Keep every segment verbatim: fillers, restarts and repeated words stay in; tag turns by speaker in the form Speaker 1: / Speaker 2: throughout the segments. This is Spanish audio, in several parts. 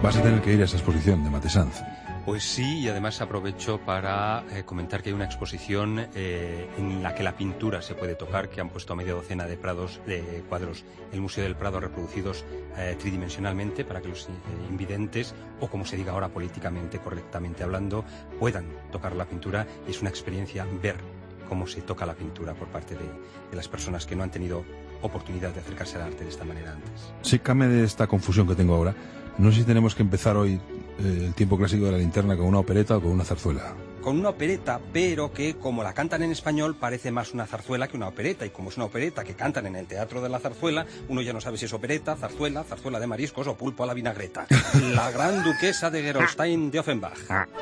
Speaker 1: Vas a tener que ir a esa exposición de Matesanz.
Speaker 2: Pues sí, y además aprovecho para eh, comentar que hay una exposición eh, en la que la pintura se puede tocar, que han puesto a media docena de prados de cuadros el Museo del Prado reproducidos eh, tridimensionalmente para que los eh, invidentes, o como se diga ahora políticamente correctamente hablando, puedan tocar la pintura. Es una experiencia ver cómo se toca la pintura por parte de, de las personas que no han tenido oportunidad de acercarse al arte de esta manera antes.
Speaker 1: Sécame de esta confusión que tengo ahora. No sé si tenemos que empezar hoy eh, el tiempo clásico de la linterna con una opereta o con una zarzuela.
Speaker 2: Con una opereta, pero que como la cantan en español parece más una zarzuela que una opereta, y como es una opereta que cantan en el Teatro de la Zarzuela, uno ya no sabe si es opereta, zarzuela, zarzuela de mariscos o pulpo a la vinagreta. La gran duquesa de Gerolstein de Offenbach.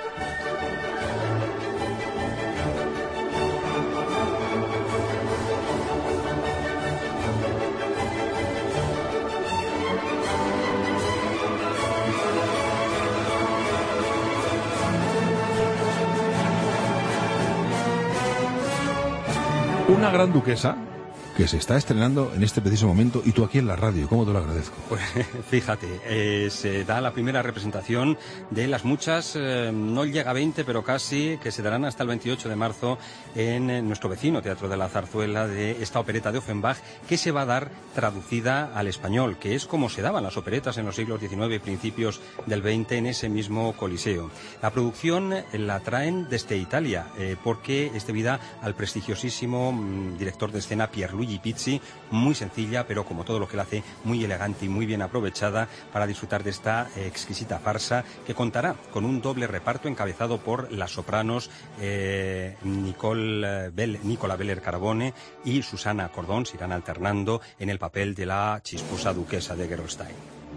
Speaker 1: Una gran duquesa que se está estrenando en este preciso momento, y tú aquí en la radio. ¿Cómo te lo agradezco?
Speaker 2: Pues fíjate, eh, se da la primera representación de las muchas, eh, no llega a veinte, pero casi, que se darán hasta el veintiocho de marzo en eh, nuestro vecino Teatro de la Zarzuela, de esta opereta de Offenbach, que se va a dar traducida al español, que es como se daban las operetas en los siglos diecinueve y principios del veinte en ese mismo Coliseo. La producción eh, la traen desde Italia, eh, porque es debida al prestigiosísimo mm, director de escena Pierluigi Pizzi, muy sencilla, pero como todo lo que él hace, muy elegante y muy bien aprovechada para disfrutar de esta eh, exquisita farsa, que contará con un doble reparto encabezado por las sopranos eh, Nicole Bell, Nicola Beller Carbone y Susana Cordón. Se irán alternando en el papel de la chisposa duquesa de Gerolstein.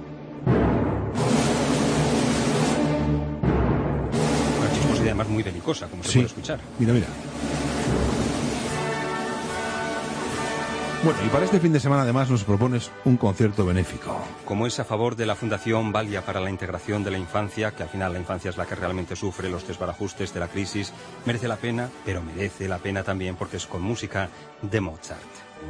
Speaker 2: Una chisposa y además muy belicosa, como se
Speaker 1: sí.
Speaker 2: puede escuchar.
Speaker 1: Mira, mira. Bueno, y para este fin de semana además nos propones un concierto benéfico.
Speaker 2: Como es a favor de la Fundación Valia para la Integración de la Infancia, que al final la infancia es la que realmente sufre los desbarajustes de la crisis, merece la pena, pero merece la pena también porque es con música de Mozart.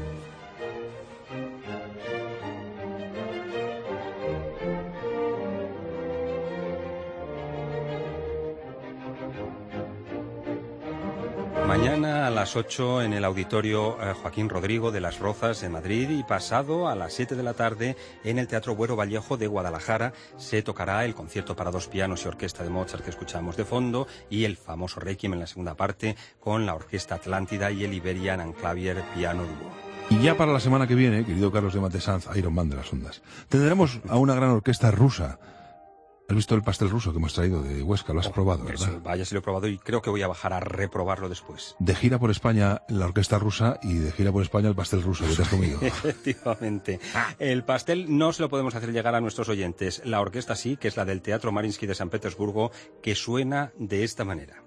Speaker 2: Mañana a las ocho en el Auditorio eh, Joaquín Rodrigo de Las Rozas en Madrid, y pasado a las siete de la tarde en el Teatro Buero Vallejo de Guadalajara se tocará el concierto para dos pianos y orquesta de Mozart que escuchamos de fondo, y el famoso Requiem en la segunda parte con la Orquesta Atlántida y el Iberian and Clavier Piano Duo.
Speaker 1: Y ya para la semana que viene, querido Carlos de Matesanz, Iron Man de las ondas, tendremos a una gran orquesta rusa. ¿Has visto el pastel ruso que hemos traído de Huesca? Lo has oh, probado, ¿verdad?
Speaker 2: Eso, vaya, sí lo he probado y creo que voy a bajar a reprobarlo después.
Speaker 1: De gira por España la orquesta rusa y de gira por España el pastel ruso que te has comido.
Speaker 2: Efectivamente. El pastel no se lo podemos hacer llegar a nuestros oyentes. La orquesta sí, que es la del Teatro Mariinsky de San Petersburgo, que suena de esta manera.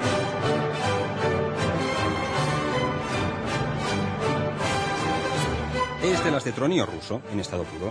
Speaker 2: Es de las de Tronio ruso, en estado puro.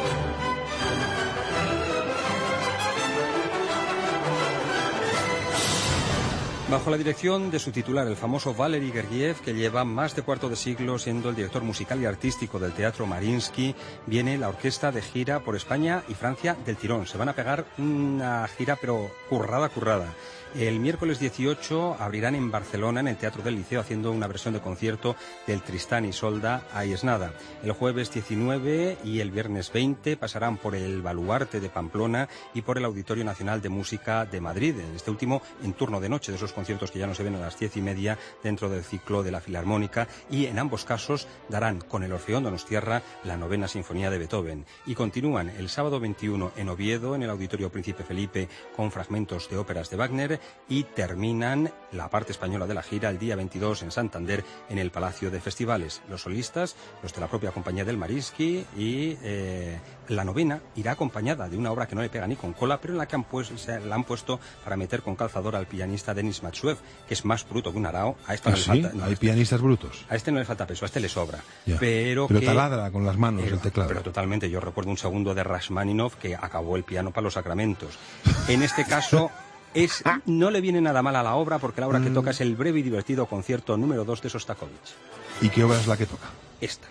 Speaker 2: Bajo la dirección de su titular, el famoso Valery Gergiev, que lleva más de cuarto de siglo siendo el director musical y artístico del Teatro Mariinsky, viene la orquesta de gira por España y Francia del tirón. Se van a pegar una gira, pero currada, currada. El miércoles dieciocho abrirán en Barcelona, en el Teatro del Liceo, haciendo una versión de concierto del Tristán y Isolda, Ahí es nada. El jueves diecinueve y el viernes veinte pasarán por el Baluarte de Pamplona y por el Auditorio Nacional de Música de Madrid. En este último, en turno de noche, de esos conciertos que ya no se ven a las diez y media dentro del ciclo de la Filarmónica. Y en ambos casos darán con el Orfeón Donostierra la novena sinfonía de Beethoven. Y continúan el sábado veintiuno en Oviedo, en el Auditorio Príncipe Felipe, con fragmentos de óperas de Wagner. Y terminan la parte española de la gira el día veintidós en Santander, en el Palacio de Festivales. Los solistas, los de la propia compañía del Mariinsky, y eh, la novena irá acompañada de una obra que no le pega ni con cola, pero en la que han pues, se la han puesto para meter con calzador al pianista Denis Matsuev, que es más bruto que un arao. A este
Speaker 1: ¿Ah,
Speaker 2: no le
Speaker 1: sí?
Speaker 2: falta, no,
Speaker 1: ¿Hay
Speaker 2: a este,
Speaker 1: pianistas brutos?
Speaker 2: A este no le falta peso, a este le sobra.
Speaker 1: Ya.
Speaker 2: Pero,
Speaker 1: pero
Speaker 2: que,
Speaker 1: taladra con las manos
Speaker 2: pero,
Speaker 1: el teclado.
Speaker 2: Pero totalmente. Yo recuerdo un segundo de Rashmaninov que acabó el piano para los sacramentos. En este caso... Es, no le viene nada mal a la obra, porque la obra mm. que toca es el breve y divertido concierto número dos de Sostakovich.
Speaker 1: ¿Y qué obra es la que toca?
Speaker 2: Esta.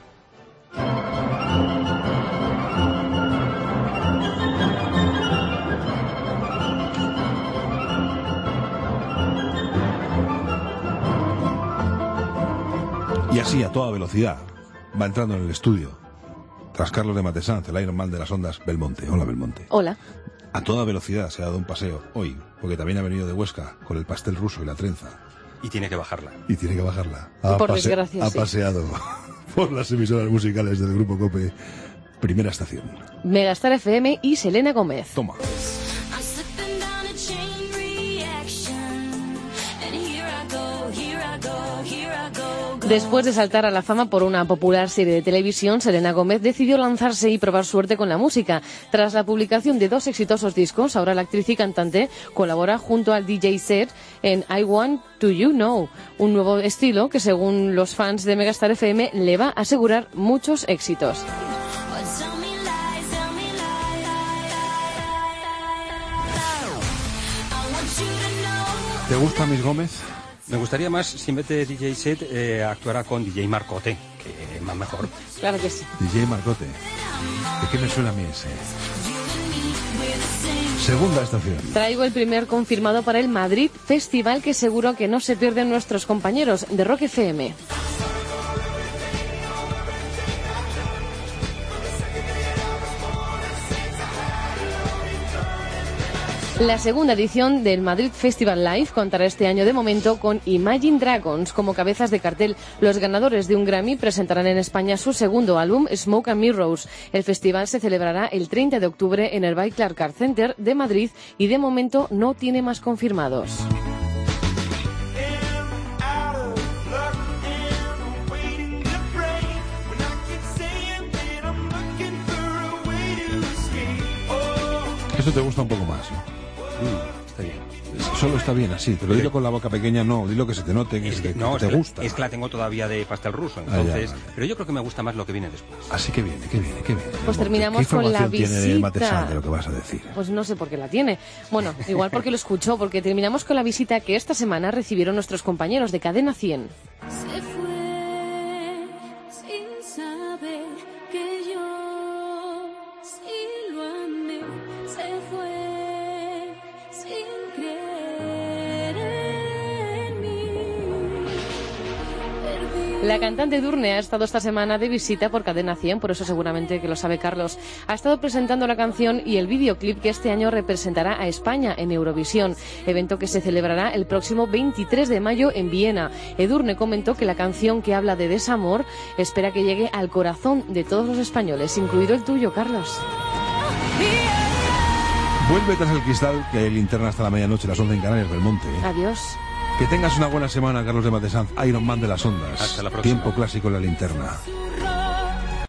Speaker 1: así, a toda velocidad, va entrando en el estudio, tras Carlos de Matesanz, el Iron Man de las ondas, Belmonte. Hola, Belmonte.
Speaker 3: Hola.
Speaker 1: A toda velocidad se ha dado un paseo hoy, porque también ha venido de Huesca con el pastel ruso y la trenza.
Speaker 2: Y tiene que bajarla.
Speaker 1: Y tiene que bajarla. Ha
Speaker 3: Por
Speaker 1: pase-
Speaker 3: desgracia,
Speaker 1: Ha
Speaker 3: sí.
Speaker 1: paseado por las emisoras musicales del Grupo COPE. Primera estación.
Speaker 3: Megastar F M y Selena Gómez.
Speaker 1: Toma.
Speaker 3: Después de saltar a la fama por una popular serie de televisión, Selena Gómez decidió lanzarse y probar suerte con la música. Tras la publicación de dos exitosos discos, ahora la actriz y cantante colabora junto al D J set en I Want to You Know, un nuevo estilo que, según los fans de Megastar F M, le va a asegurar muchos éxitos.
Speaker 1: ¿Te gusta Miss Gómez?
Speaker 2: Me gustaría más si en vez de D J set eh, actuara con D J Marcote, que más mejor.
Speaker 3: Claro que sí.
Speaker 1: D J Marcote. ¿De qué me suena a mí ese? Segunda estación.
Speaker 3: Traigo el primer confirmado para el Madrid Festival, que seguro que no se pierden nuestros compañeros de Rock F M. La segunda edición del Madrid Festival Live contará este año de momento con Imagine Dragons como cabezas de cartel. Los ganadores de un Grammy presentarán en España su segundo álbum, Smoke and Mirrors. El festival se celebrará el treinta de octubre en el Barclaycard Car Center de Madrid y de momento no tiene más confirmados.
Speaker 1: Eso te gusta un poco más, ¿no?
Speaker 2: Mm, está bien.
Speaker 1: Solo está bien así, pero dilo con la boca pequeña, no, dilo que se te note, que,
Speaker 2: Es
Speaker 1: se
Speaker 2: que,
Speaker 1: te,
Speaker 2: no,
Speaker 1: que te
Speaker 2: es que-
Speaker 1: gusta.
Speaker 2: Es que la tengo todavía de pastel ruso,
Speaker 1: Ah, ya,
Speaker 2: entonces.
Speaker 1: vale.
Speaker 2: Pero yo creo que me gusta más lo que viene después.
Speaker 1: Así que viene, que viene, que viene.
Speaker 3: Pues
Speaker 1: ¿Qué
Speaker 3: terminamos con la
Speaker 1: información tiene
Speaker 3: visita.
Speaker 1: Matesanz de lo que vas a decir?
Speaker 3: Pues no sé por qué la tiene. Bueno, igual porque lo escuchó, porque terminamos con la visita que esta semana recibieron nuestros compañeros de Cadena cien.
Speaker 4: Se fue sin saber que yo sí lo amé. Se fue sin creer en mí. Perdí.
Speaker 3: La cantante Edurne ha estado esta semana de visita por Cadena cien, por eso seguramente que lo sabe Carlos. Ha estado presentando la canción y el videoclip que este año representará a España en Eurovisión, evento que se celebrará el próximo veintitrés de mayo en Viena. Edurne comentó que la canción, que habla de desamor, espera que llegue al corazón de todos los españoles, incluido el tuyo, Carlos.
Speaker 1: Vuelve tras el cristal, que hay linterna hasta la medianoche, las once en Canarias, Belmonte. ¿eh?
Speaker 3: Adiós.
Speaker 1: Que tengas una buena semana, Carlos de Matesanz, Iron Man de las ondas.
Speaker 2: Hasta la próxima.
Speaker 1: Tiempo clásico en la linterna.